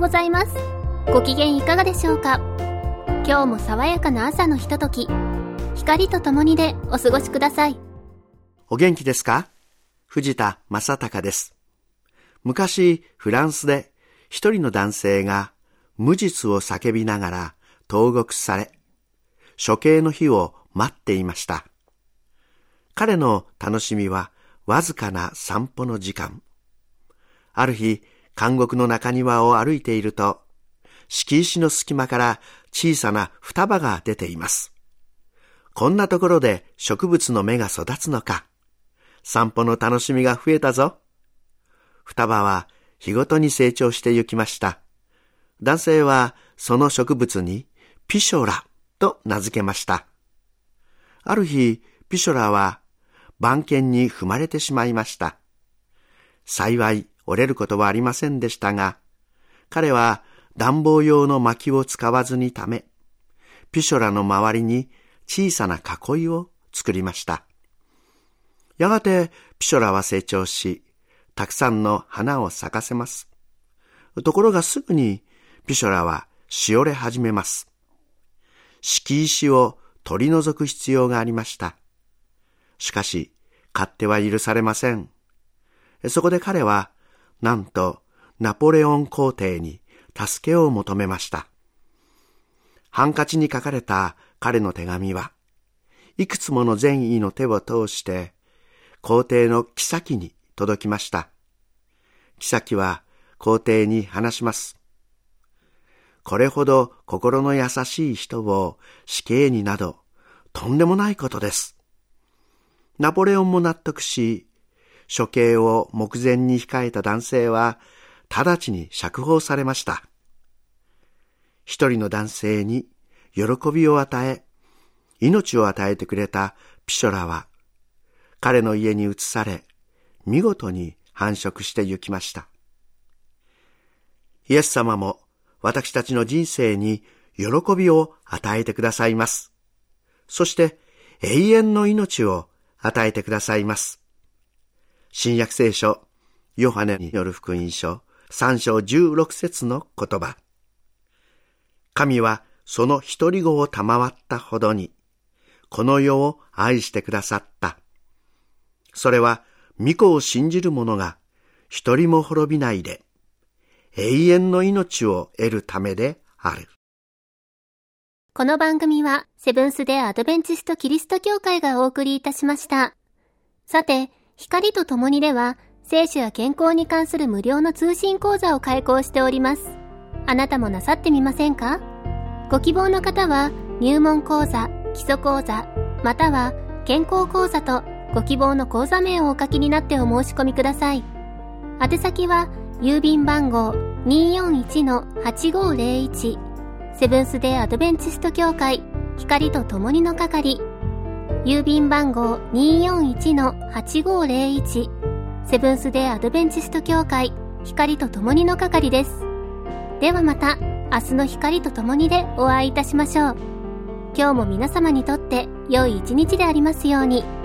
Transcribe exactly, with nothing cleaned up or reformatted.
ございます。ご機嫌いかがでしょうか。今日も爽やかな朝のひととき、光とともにでお過ごしください。 お元気ですか？藤田正孝です。昔フランスで一人の男性が無実を叫びながら投獄され、処刑の日を待っていました。彼の楽しみはわずかな散歩の時間。ある日、監獄の中庭を歩いていると、敷石の隙間から小さな双葉が出ています。こんなところで植物の芽が育つのか。散歩の楽しみが増えたぞ。双葉は日ごとに成長してゆきました。男性はその植物にピショラと名付けました。ある日、ピショラは番犬に踏まれてしまいました。幸い折れることはありませんでしたが、彼は暖房用の薪を使わずにため、ピショラの周りに小さな囲いを作りました。やがてピショラは成長し、たくさんの花を咲かせます。ところがすぐにピショラはしおれ始めます。敷石を取り除く必要がありました。しかし、勝手は許されません。そこで彼は、なんとナポレオン皇帝に助けを求めました。ハンカチに書かれた彼の手紙は、いくつもの善意の手を通して、皇帝の妃に届きました。妃は皇帝に話します。これほど心の優しい人を死刑になど、とんでもないことです。ナポレオンも納得し、処刑を目前に控えた男性は、直ちに釈放されました。一人の男性に喜びを与え、命を与えてくれたピショラは、彼の家に移され、見事に繁殖してゆきました。イエス様も私たちの人生に喜びを与えてくださいます。そして永遠の命を与えてくださいます。新約聖書、ヨハネによる福音書さん章じゅうろく節の言葉。神はその一人子を賜ったほどに、この世を愛してくださった。それは、御子を信じる者が一人も滅びないで、永遠の命を得るためである。 この番組はセブンス・デ・アドベンチスト・キリスト教会がお送りいたしました。さて、光とともにでは聖書や健康に関する無料の通信講座を開講しております。あなたもなさってみませんか？ご希望の方は入門講座、基礎講座、または健康講座とご希望の講座名をお書きになってお申し込みください。宛先は郵便番号 にーよんいちのはちごーぜろいち セブンス・デ・アドベンチスト教会光とともにの係、郵便番号 にーよんいちのはちごーぜろいち セブンス・デ・アドベンチスト教会光とともにの係です。ではまた明日の光とともにでお会いいたしましょう。今日も皆様にとって良い一日でありますように。